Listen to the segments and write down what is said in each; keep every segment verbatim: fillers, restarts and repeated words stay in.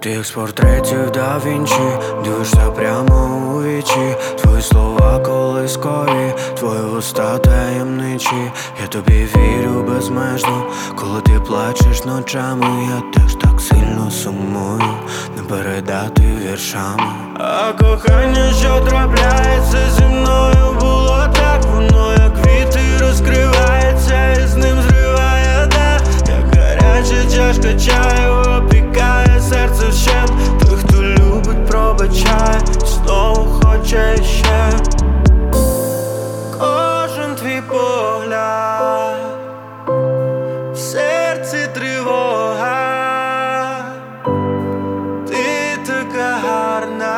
Ти як з портретів да Вінчі, дивишся прямо у вічі. Твої слова колискові, твої вуста таємничі. Я тобі вірю безмежно, коли ти плачеш ночами. Я теж так сильно сумую, не передати віршами. А кохання, що трапляється зі мною, було так, воно як квіти розкривається і з ним зриває дах. Як гаряча чашка чаю опікає серце вщент. Той, хто любить, пробачає і знову хоче ще. Кожен твій погляд, в серці тривога. Ти така гарна,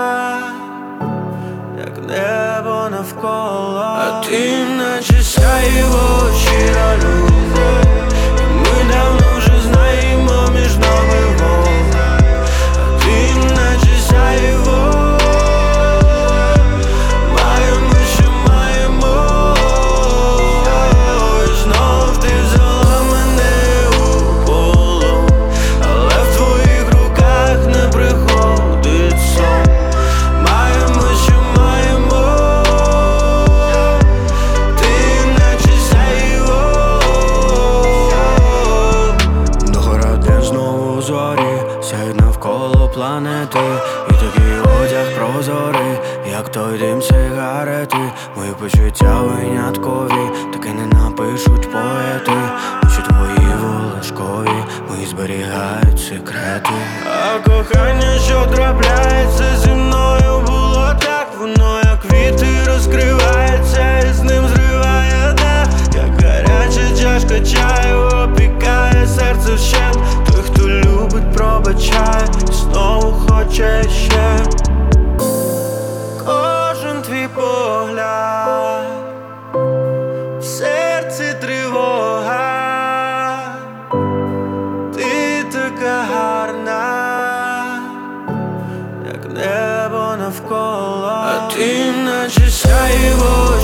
як небо навколо. А ти наче сяйво, щира любов. Ми давно вже знаємо між нами вогонь. А ти наче сяйво, маємо, що маємо. І знов ти взяла мене у полон, але в твоїх руках не приходить сон. Маємо, що маємо. Ти наче сяйво. Догора день знову у зорі, сяють навколо планети. І такий одяг прозорий, як той дим сигарети. Мої почуття виняткові, таки не напишуть поети. Очі твої волошкові, мої зберігають секрети. А кохання, що трапляється зі мною, було так, воно як квіти розкривається і з ним зриває дах. Як гаряча чашка чаю опікає серце вщент. Той, хто любить, пробачає і знову хоче ще. Кожен твій погляд, в серці тривога. Ти така гарна, як небо навколо. А ти наче сяйво,